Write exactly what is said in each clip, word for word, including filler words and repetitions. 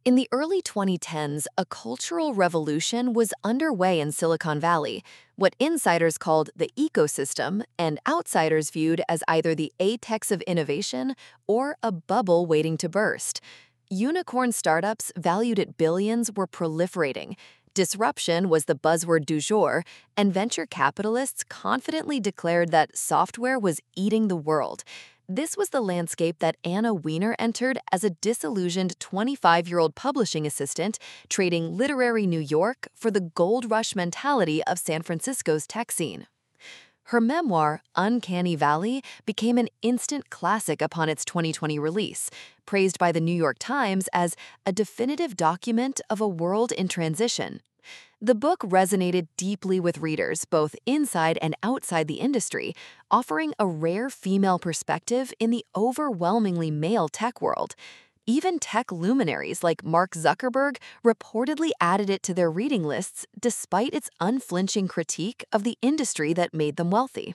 In the early twenty tens, a cultural revolution was underway in Silicon Valley, what insiders called the ecosystem and outsiders viewed as either the apex of innovation or a bubble waiting to burst. Unicorn startups valued at billions were proliferating. Disruption was the buzzword du jour, and venture capitalists confidently declared that software was eating the world. This was the landscape that Anna Wiener entered as a disillusioned twenty-five-year-old publishing assistant, trading literary New York for the gold rush mentality of San Francisco's tech scene. Her memoir, Uncanny Valley, became an instant classic upon its twenty twenty release, praised by the New York Times as a definitive document of a world in transition. The book resonated deeply with readers both inside and outside the industry, offering a rare female perspective in the overwhelmingly male tech world. Even tech luminaries like Mark Zuckerberg reportedly added it to their reading lists despite its unflinching critique of the industry that made them wealthy.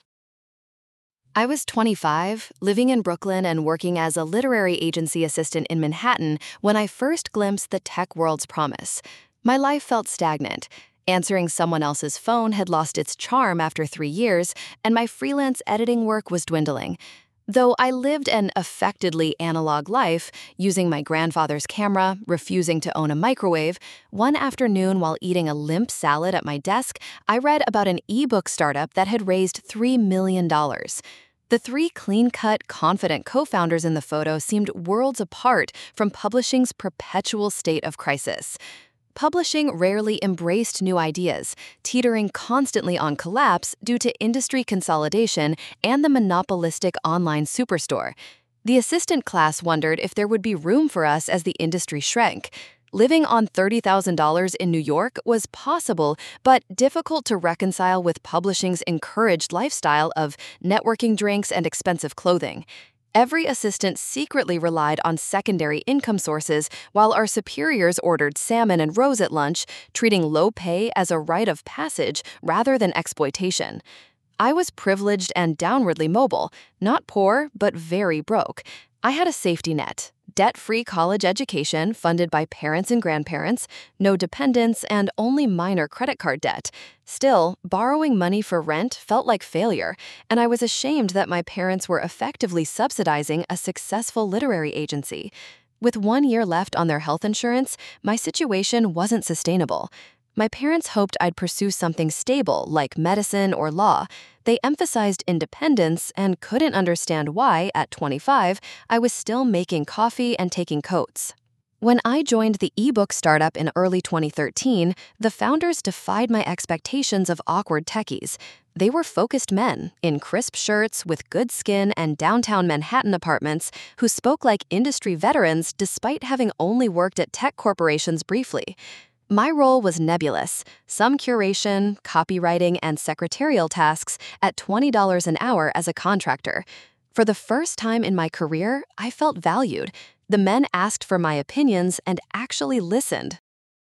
I was twenty-five, living in Brooklyn and working as a literary agency assistant in Manhattan when I first glimpsed the tech world's promise. My life felt stagnant. Answering someone else's phone had lost its charm after three years, and my freelance editing work was dwindling. Though I lived an affectedly analog life, using my grandfather's camera, refusing to own a microwave, one afternoon while eating a limp salad at my desk, I read about an ebook startup that had raised three million dollars. The three clean-cut, confident co-founders in the photo seemed worlds apart from publishing's perpetual state of crisis. Publishing rarely embraced new ideas, teetering constantly on collapse due to industry consolidation and the monopolistic online superstore. The assistant class wondered if there would be room for us as the industry shrank. Living on thirty thousand dollars in New York was possible, but difficult to reconcile with publishing's encouraged lifestyle of networking drinks and expensive clothing. Every assistant secretly relied on secondary income sources, while our superiors ordered salmon and rose at lunch, treating low pay as a rite of passage rather than exploitation. I was privileged and downwardly mobile, not poor, but very broke. I had a safety net, debt-free college education funded by parents and grandparents, no dependents, and only minor credit card debt. Still, borrowing money for rent felt like failure, and I was ashamed that my parents were effectively subsidizing a successful literary agency. With one year left on their health insurance, my situation wasn't sustainable. My parents hoped I'd pursue something stable like medicine or law. They emphasized independence and couldn't understand why, at twenty-five, I was still making coffee and taking coats. When I joined the ebook startup in early twenty thirteen, the founders defied my expectations of awkward techies. They were focused men, in crisp shirts with good skin and downtown Manhattan apartments, who spoke like industry veterans despite having only worked at tech corporations briefly. My role was nebulous, some curation, copywriting, and secretarial tasks at twenty dollars an hour as a contractor. For the first time in my career, I felt valued. The men asked for my opinions and actually listened.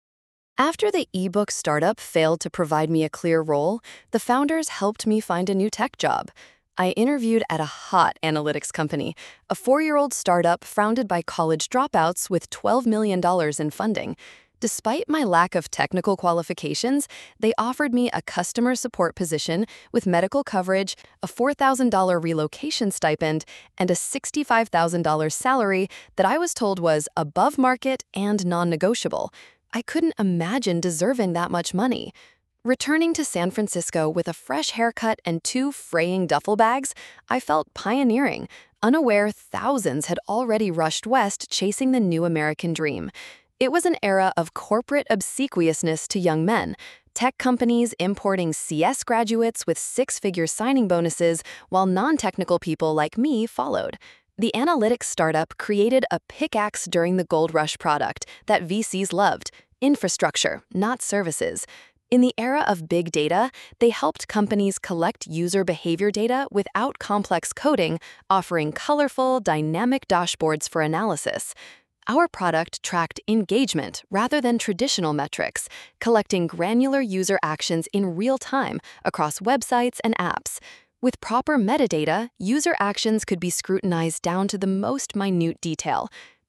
After the ebook startup failed to provide me a clear role, the founders helped me find a new tech job. I interviewed at a hot analytics company, a four-year-old startup founded by college dropouts with twelve million dollars in funding. Despite my lack of technical qualifications, they offered me a customer support position with medical coverage, a four thousand dollars relocation stipend, and a sixty-five thousand dollars salary that I was told was above market and non-negotiable. I couldn't imagine deserving that much money. Returning to San Francisco with a fresh haircut and two fraying duffel bags, I felt pioneering, unaware thousands had already rushed west chasing the new American dream. It was an era of corporate obsequiousness to young men, tech companies importing C S graduates with six-figure signing bonuses, while non-technical people like me followed. The analytics startup created a pickaxe during the gold rush product that V Cs loved: infrastructure, not services. In the era of big data, they helped companies collect user behavior data without complex coding, offering colorful, dynamic dashboards for analysis. Our product tracked engagement rather than traditional metrics, collecting granular user actions in real time across websites and apps. With proper metadata, user actions could be scrutinized down to the most minute detail.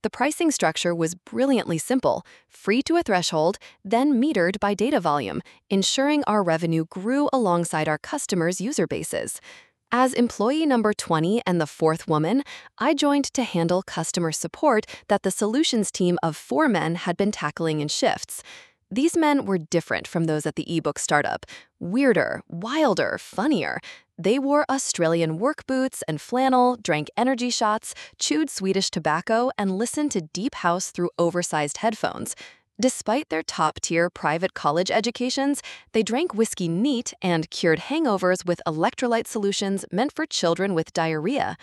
The pricing structure was brilliantly simple, free to a threshold, then metered by data volume, ensuring our revenue grew alongside our customers' user bases. As employee number twenty and the fourth woman, I joined to handle customer support that the solutions team of four men had been tackling in shifts. These men were different from those at the ebook startup. Weirder, wilder, funnier. They wore Australian work boots and flannel, drank energy shots, chewed Swedish tobacco, and listened to deep house through oversized headphones. Despite their top-tier private college educations, they drank whiskey neat and cured hangovers with electrolyte solutions meant for children with diarrhea.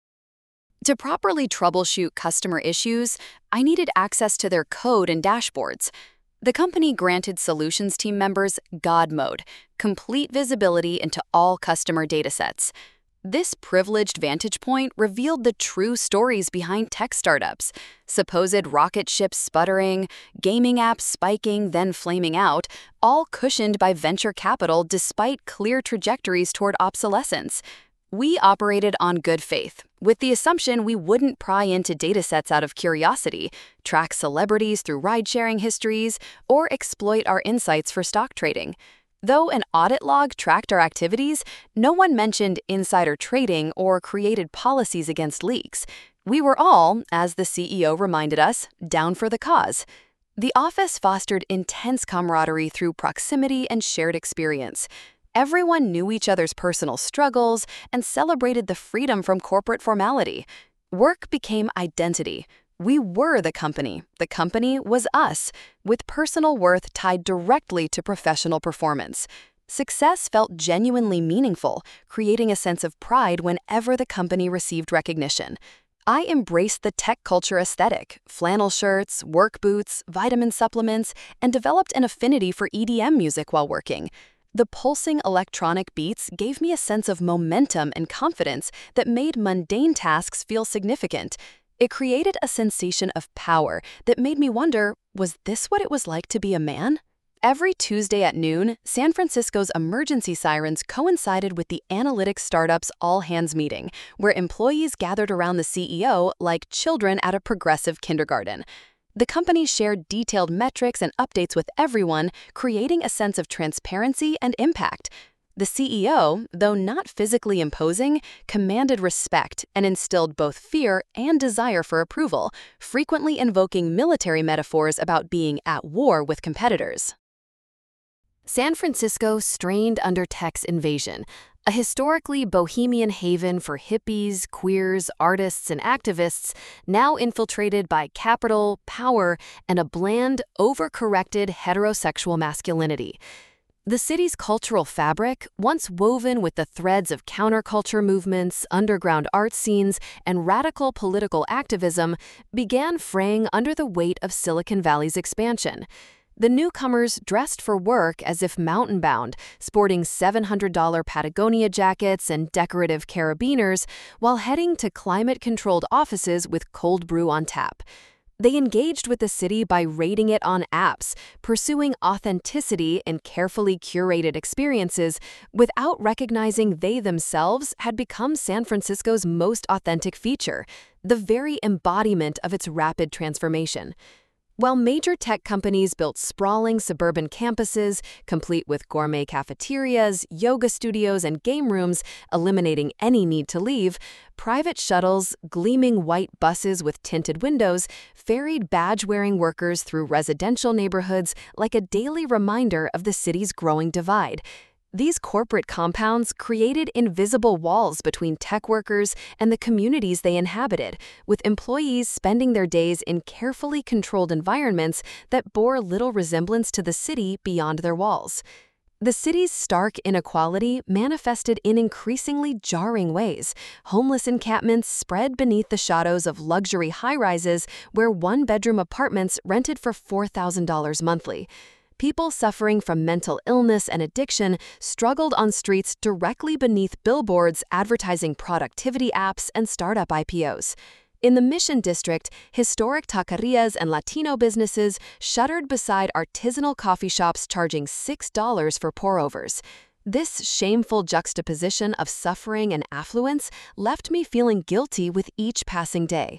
To properly troubleshoot customer issues, I needed access to their code and dashboards. The company granted solutions team members God mode, complete visibility into all customer datasets. This privileged vantage point revealed the true stories behind tech startups: supposed rocket ships sputtering, gaming apps spiking, then flaming out, all cushioned by venture capital despite clear trajectories toward obsolescence. We operated on good faith, with the assumption we wouldn't pry into datasets out of curiosity, track celebrities through ride-sharing histories, or exploit our insights for stock trading. Though an audit log tracked our activities, no one mentioned insider trading or created policies against leaks. We were all, as the C E O reminded us, down for the cause. The office fostered intense camaraderie through proximity and shared experience. Everyone knew each other's personal struggles and celebrated the freedom from corporate formality. Work became identity. We were the company. The company was us, with personal worth tied directly to professional performance. Success felt genuinely meaningful, creating a sense of pride whenever the company received recognition. I embraced the tech culture aesthetic, flannel shirts, work boots, vitamin supplements, and developed an affinity for E D M music while working. The pulsing electronic beats gave me a sense of momentum and confidence that made mundane tasks feel significant. It created a sensation of power that made me wonder, was this what it was like to be a man? Every Tuesday at noon, San Francisco's emergency sirens coincided with the analytics startup's all-hands meeting, where employees gathered around the C E O like children at a progressive kindergarten. The company shared detailed metrics and updates with everyone, creating a sense of transparency and impact. The C E O, though not physically imposing, commanded respect and instilled both fear and desire for approval, frequently invoking military metaphors about being at war with competitors. San Francisco strained under tech's invasion, a historically bohemian haven for hippies, queers, artists, and activists, now infiltrated by capital, power, and a bland, overcorrected heterosexual masculinity. The city's cultural fabric, once woven with the threads of counterculture movements, underground art scenes, and radical political activism, began fraying under the weight of Silicon Valley's expansion. The newcomers dressed for work as if mountain-bound, sporting seven hundred dollar Patagonia jackets and decorative carabiners, while heading to climate-controlled offices with cold brew on tap. They engaged with the city by rating it on apps, pursuing authenticity in carefully curated experiences without recognizing they themselves had become San Francisco's most authentic feature, the very embodiment of its rapid transformation. While major tech companies built sprawling suburban campuses, complete with gourmet cafeterias, yoga studios, and game rooms, eliminating any need to leave, private shuttles, gleaming white buses with tinted windows, ferried badge-wearing workers through residential neighborhoods like a daily reminder of the city's growing divide. These corporate compounds created invisible walls between tech workers and the communities they inhabited, with employees spending their days in carefully controlled environments that bore little resemblance to the city beyond their walls. The city's stark inequality manifested in increasingly jarring ways. Homeless encampments spread beneath the shadows of luxury high-rises where one-bedroom apartments rented for four thousand dollars monthly. People suffering from mental illness and addiction struggled on streets directly beneath billboards advertising productivity apps and startup I P Os. In the Mission District, historic taquerias and Latino businesses shuttered beside artisanal coffee shops charging six dollars for pour-overs. This shameful juxtaposition of suffering and affluence left me feeling guilty with each passing day.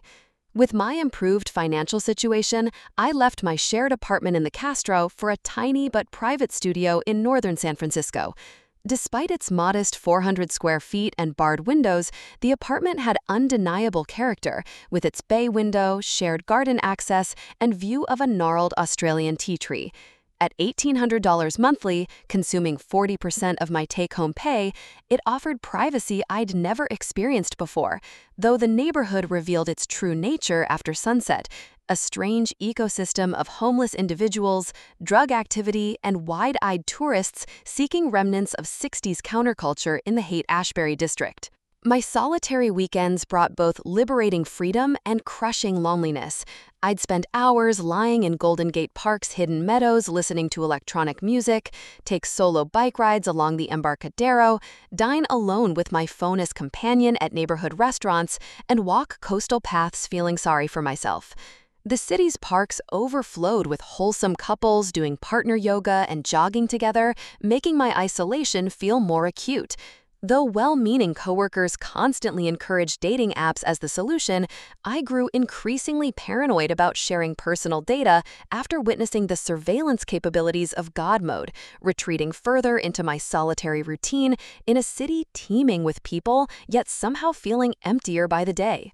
With my improved financial situation, I left my shared apartment in the Castro for a tiny but private studio in northern San Francisco. Despite its modest four hundred square feet and barred windows, the apartment had undeniable character, with its bay window, shared garden access, and view of a gnarled Australian tea tree. At eighteen hundred dollars monthly, consuming forty percent of my take-home pay, it offered privacy I'd never experienced before, though the neighborhood revealed its true nature after sunset, a strange ecosystem of homeless individuals, drug activity, and wide-eyed tourists seeking remnants of sixties counterculture in the Haight-Ashbury district. My solitary weekends brought both liberating freedom and crushing loneliness. I'd spend hours lying in Golden Gate Park's hidden meadows listening to electronic music, take solo bike rides along the Embarcadero, dine alone with my phone as companion at neighborhood restaurants, and walk coastal paths feeling sorry for myself. The city's parks overflowed with wholesome couples doing partner yoga and jogging together, making my isolation feel more acute. Though well-meaning coworkers constantly encouraged dating apps as the solution, I grew increasingly paranoid about sharing personal data after witnessing the surveillance capabilities of God mode, retreating further into my solitary routine in a city teeming with people, yet somehow feeling emptier by the day.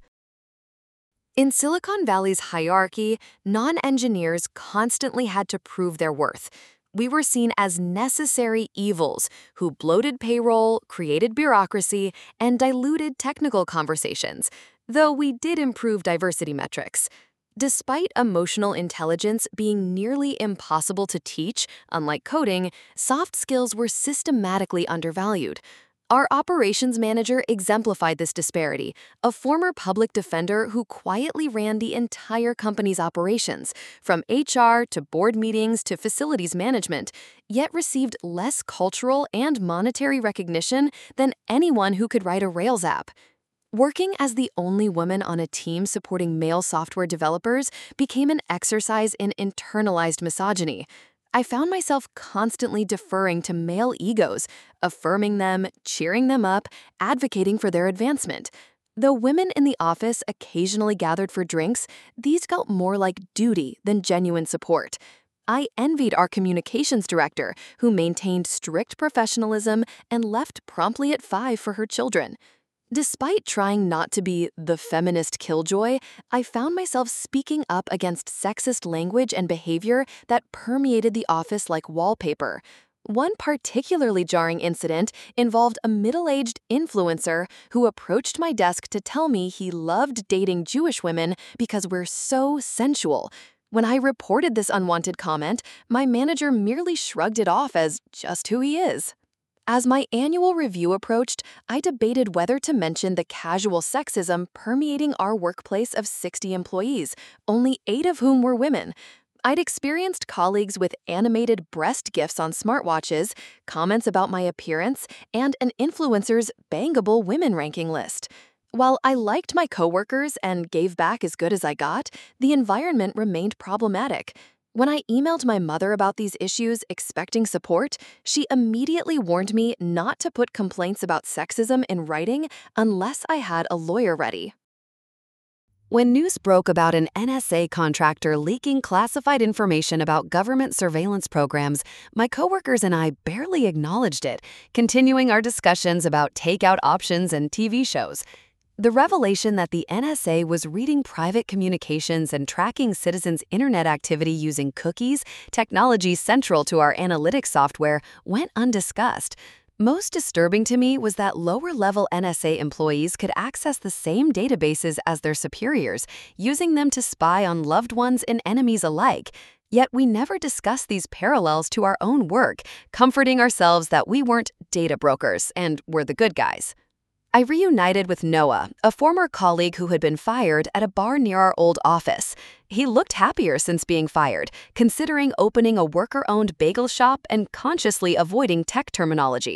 In Silicon Valley's hierarchy, non-engineers constantly had to prove their worth. We were seen as necessary evils who bloated payroll, created bureaucracy, and diluted technical conversations, though we did improve diversity metrics. Despite emotional intelligence being nearly impossible to teach, unlike coding, soft skills were systematically undervalued. Our operations manager exemplified this disparity, a former public defender who quietly ran the entire company's operations, from H R to board meetings to facilities management, yet received less cultural and monetary recognition than anyone who could write a Rails app. Working as the only woman on a team supporting male software developers became an exercise in internalized misogyny. I found myself constantly deferring to male egos, affirming them, cheering them up, advocating for their advancement. Though women in the office occasionally gathered for drinks, these felt more like duty than genuine support. I envied our communications director, who maintained strict professionalism and left promptly at five for her children. Despite trying not to be the feminist killjoy, I found myself speaking up against sexist language and behavior that permeated the office like wallpaper. One particularly jarring incident involved a middle-aged influencer who approached my desk to tell me he loved dating Jewish women because we're so sensual. When I reported this unwanted comment, my manager merely shrugged it off as just who he is. As my annual review approached, I debated whether to mention the casual sexism permeating our workplace of sixty employees, only eight of whom were women. I'd experienced colleagues with animated breast gifs on smartwatches, comments about my appearance, and an influencer's bangable women ranking list. While I liked my coworkers and gave back as good as I got, the environment remained problematic. When I emailed my mother about these issues expecting support, she immediately warned me not to put complaints about sexism in writing unless I had a lawyer ready. When news broke about an N S A contractor leaking classified information about government surveillance programs, my coworkers and I barely acknowledged it, continuing our discussions about takeout options and T V shows. The revelation that the N S A was reading private communications and tracking citizens' internet activity using cookies, technology central to our analytics software, went undiscussed. Most disturbing to me was that lower-level N S A employees could access the same databases as their superiors, using them to spy on loved ones and enemies alike. Yet we never discussed these parallels to our own work, comforting ourselves that we weren't data brokers and were the good guys. I reunited with Noah, a former colleague who had been fired, at a bar near our old office. He looked happier since being fired, considering opening a worker-owned bagel shop and consciously avoiding tech terminology.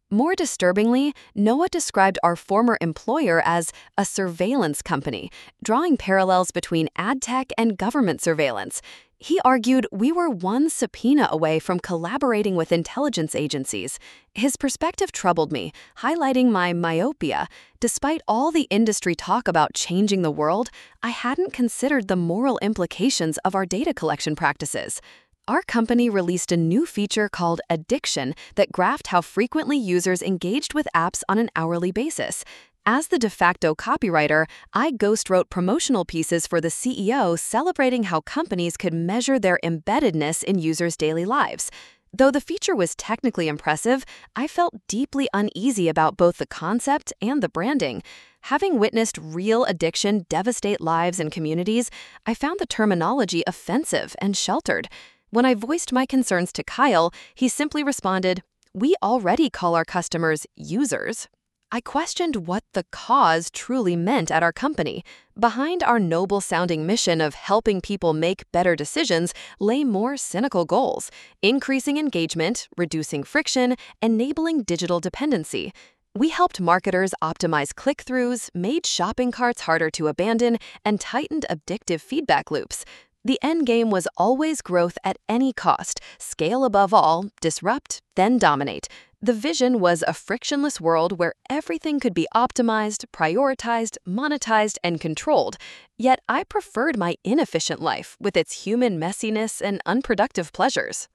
More disturbingly, Noah described our former employer as a surveillance company, drawing parallels between ad tech and government surveillance. He argued we were one subpoena away from collaborating with intelligence agencies. His perspective troubled me, highlighting my myopia. Despite all the industry talk about changing the world, I hadn't considered the moral implications of our data collection practices. Our company released a new feature called Addiction that graphed how frequently users engaged with apps on an hourly basis. As the de facto copywriter, I ghost-wrote promotional pieces for the C E O celebrating how companies could measure their embeddedness in users' daily lives. Though the feature was technically impressive, I felt deeply uneasy about both the concept and the branding. Having witnessed real addiction devastate lives and communities, I found the terminology offensive and sheltered. When I voiced my concerns to Kyle, he simply responded, "We already call our customers users." I questioned what the cause truly meant at our company. Behind our noble-sounding mission of helping people make better decisions lay more cynical goals: increasing engagement, reducing friction, enabling digital dependency. We helped marketers optimize click-throughs, made shopping carts harder to abandon, and tightened addictive feedback loops. The end game was always growth at any cost, scale above all, disrupt, then dominate. The vision was a frictionless world where everything could be optimized, prioritized, monetized, and controlled. Yet I preferred my inefficient life with its human messiness and unproductive pleasures.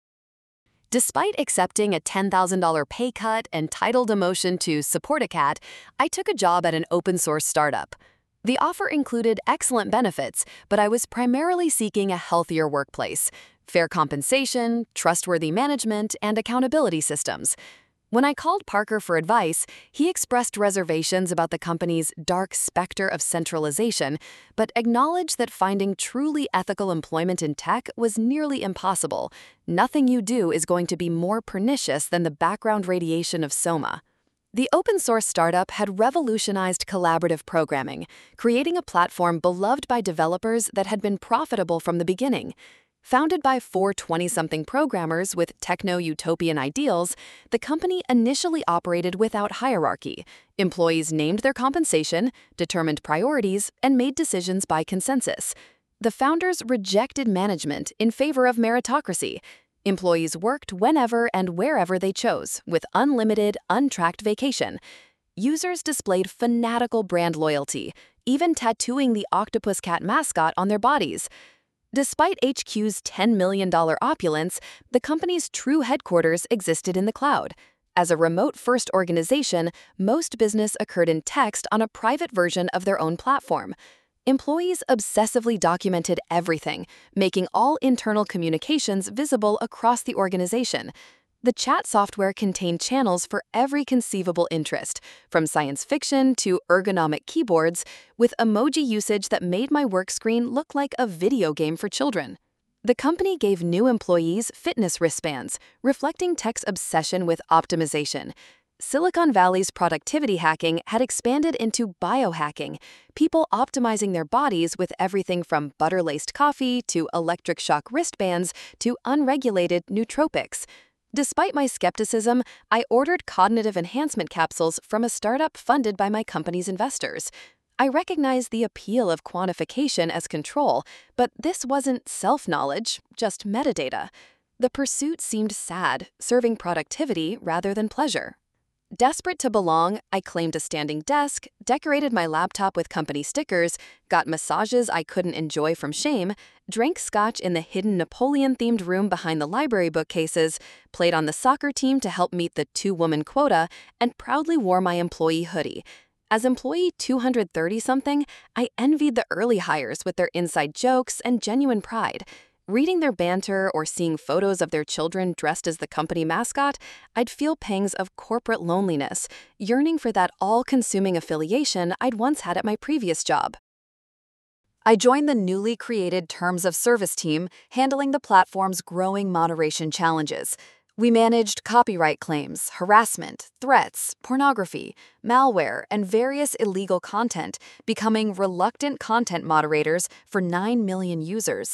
Despite accepting a ten thousand dollars pay cut and title demotion to support a cat, I took a job at an open-source startup. The offer included excellent benefits, but I was primarily seeking a healthier workplace, fair compensation, trustworthy management, and accountability systems. When I called Parker for advice, he expressed reservations about the company's dark specter of centralization, but acknowledged that finding truly ethical employment in tech was nearly impossible. Nothing you do is going to be more pernicious than the background radiation of Soma. The open-source startup had revolutionized collaborative programming, creating a platform beloved by developers that had been profitable from the beginning. Founded by four twenty-something programmers with techno-utopian ideals, the company initially operated without hierarchy. Employees named their compensation, determined priorities, and made decisions by consensus. The founders rejected management in favor of meritocracy. Employees worked whenever and wherever they chose, with unlimited, untracked vacation. Users displayed fanatical brand loyalty, even tattooing the octopus cat mascot on their bodies. Despite H Q's ten million dollars opulence, the company's true headquarters existed in the cloud. As a remote-first organization, most business occurred in text on a private version of their own platform. Employees obsessively documented everything, making all internal communications visible across the organization. The chat software contained channels for every conceivable interest, from science fiction to ergonomic keyboards, with emoji usage that made my work screen look like a video game for children. The company gave new employees fitness wristbands, reflecting tech's obsession with optimization. Silicon Valley's productivity hacking had expanded into biohacking, people optimizing their bodies with everything from butter-laced coffee to electric shock wristbands to unregulated nootropics. Despite my skepticism, I ordered cognitive enhancement capsules from a startup funded by my company's investors. I recognized the appeal of quantification as control, but this wasn't self-knowledge, just metadata. The pursuit seemed sad, serving productivity rather than pleasure. Desperate to belong, I claimed a standing desk, decorated my laptop with company stickers, got massages I couldn't enjoy from shame, drank scotch in the hidden Napoleon-themed room behind the library bookcases, played on the soccer team to help meet the two-woman quota, and proudly wore my employee hoodie. As employee two hundred thirty-something, I envied the early hires with their inside jokes and genuine pride. Reading their banter or seeing photos of their children dressed as the company mascot, I'd feel pangs of corporate loneliness, yearning for that all-consuming affiliation I'd once had at my previous job. I joined the newly created Terms of Service team, handling the platform's growing moderation challenges. We managed copyright claims, harassment, threats, pornography, malware, and various illegal content, becoming reluctant content moderators for nine million users.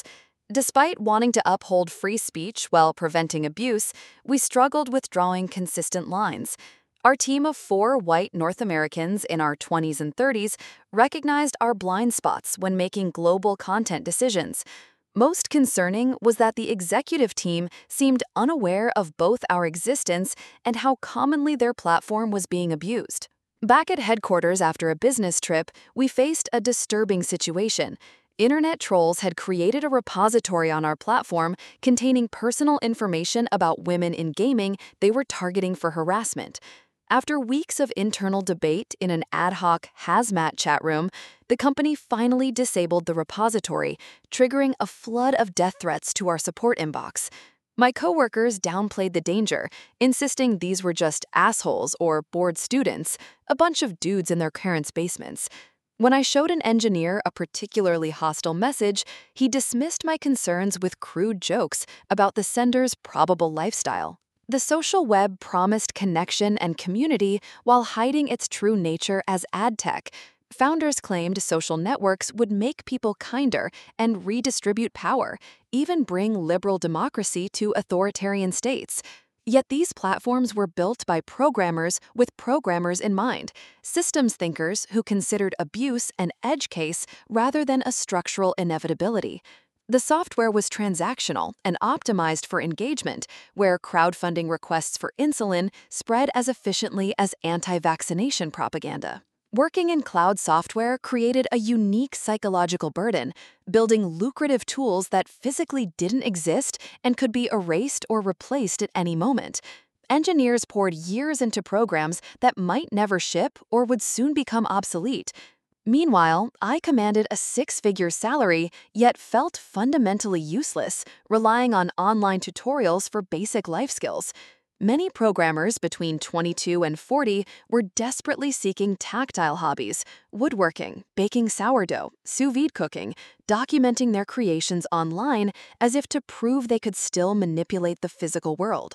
Despite wanting to uphold free speech while preventing abuse, we struggled with drawing consistent lines. Our team of four white North Americans in our twenties and thirties recognized our blind spots when making global content decisions. Most concerning was that the executive team seemed unaware of both our existence and how commonly their platform was being abused. Back at headquarters after a business trip, we faced a disturbing situation. Internet trolls had created a repository on our platform containing personal information about women in gaming they were targeting for harassment. After weeks of internal debate in an ad hoc hazmat chat room, the company finally disabled the repository, triggering a flood of death threats to our support inbox. My coworkers downplayed the danger, insisting these were just assholes or bored students, a bunch of dudes in their parents' basements. When I showed an engineer a particularly hostile message, he dismissed my concerns with crude jokes about the sender's probable lifestyle. The social web promised connection and community while hiding its true nature as ad tech. Founders claimed social networks would make people kinder and redistribute power, even bring liberal democracy to authoritarian states. Yet these platforms were built by programmers with programmers in mind, systems thinkers who considered abuse an edge case rather than a structural inevitability. The software was transactional and optimized for engagement, where crowdfunding requests for insulin spread as efficiently as anti-vaccination propaganda. Working in cloud software created a unique psychological burden, building lucrative tools that physically didn't exist and could be erased or replaced at any moment. Engineers poured years into programs that might never ship or would soon become obsolete. Meanwhile, I commanded a six-figure salary, yet felt fundamentally useless, relying on online tutorials for basic life skills. Many programmers between twenty-two and forty were desperately seeking tactile hobbies, woodworking, baking sourdough, sous vide cooking, documenting their creations online as if to prove they could still manipulate the physical world.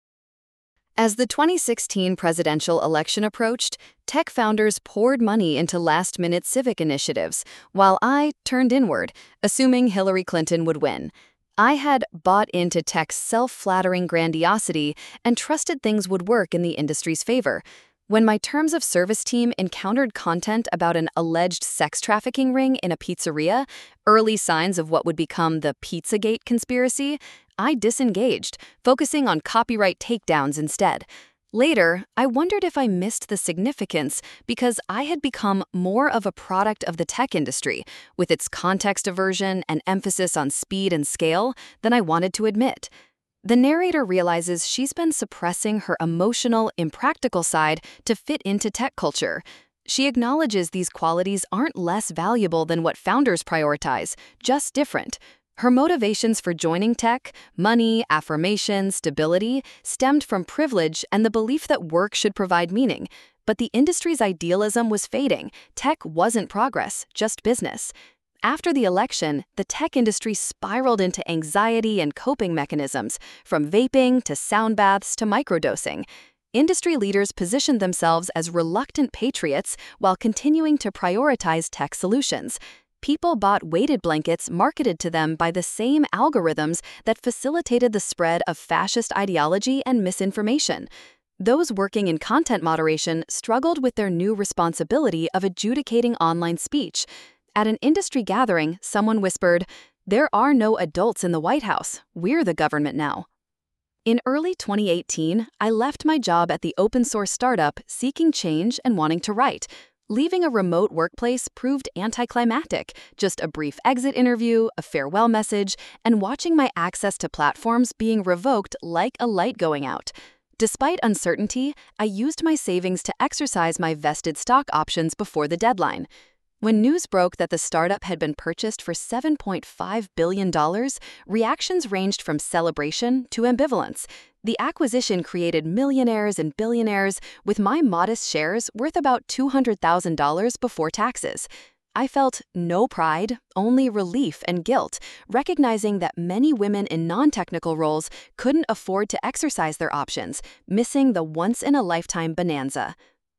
As the twenty sixteen presidential election approached, tech founders poured money into last-minute civic initiatives, while I turned inward, assuming Hillary Clinton would win. I had bought into tech's self-flattering grandiosity and trusted things would work in the industry's favor. When my terms of service team encountered content about an alleged sex trafficking ring in a pizzeria, early signs of what would become the Pizzagate conspiracy, I disengaged, focusing on copyright takedowns instead. Later, I wondered if I missed the significance because I had become more of a product of the tech industry, with its context aversion and emphasis on speed and scale, than I wanted to admit. The narrator realizes she's been suppressing her emotional, impractical side to fit into tech culture. She acknowledges these qualities aren't less valuable than what founders prioritize, just different. Her motivations for joining tech, money, affirmation, stability, stemmed from privilege and the belief that work should provide meaning. But the industry's idealism was fading. Tech wasn't progress, just business. After the election, the tech industry spiraled into anxiety and coping mechanisms, from vaping to sound baths to microdosing. Industry leaders positioned themselves as reluctant patriots while continuing to prioritize tech solutions. People bought weighted blankets marketed to them by the same algorithms that facilitated the spread of fascist ideology and misinformation. Those working in content moderation struggled with their new responsibility of adjudicating online speech. At an industry gathering, someone whispered, "There are no adults in the White House. We're the government now." In early twenty eighteen, I left my job at the open-source startup seeking change and wanting to write. Leaving a remote workplace proved anticlimactic, just a brief exit interview, a farewell message, and watching my access to platforms being revoked like a light going out. Despite uncertainty, I used my savings to exercise my vested stock options before the deadline. When news broke that the startup had been purchased for seven point five billion dollars, reactions ranged from celebration to ambivalence. The acquisition created millionaires and billionaires, with my modest shares worth about two hundred thousand dollars before taxes. I felt no pride, only relief and guilt, recognizing that many women in non-technical roles couldn't afford to exercise their options, missing the once-in-a-lifetime bonanza.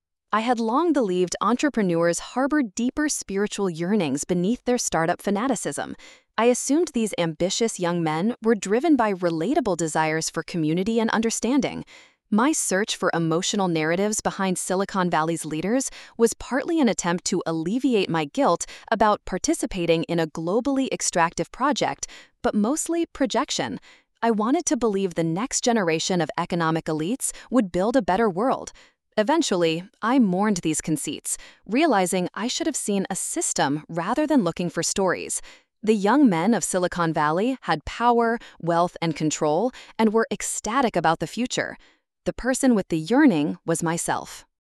I had long believed entrepreneurs harbored deeper spiritual yearnings beneath their startup fanaticism. I assumed these ambitious young men were driven by relatable desires for community and understanding. My search for emotional narratives behind Silicon Valley's leaders was partly an attempt to alleviate my guilt about participating in a globally extractive project, but mostly projection. I wanted to believe the next generation of economic elites would build a better world. Eventually, I mourned these conceits, realizing I should have seen a system rather than looking for stories. The young men of Silicon Valley had power, wealth, and control, and were ecstatic about the future. The person with the yearning was myself.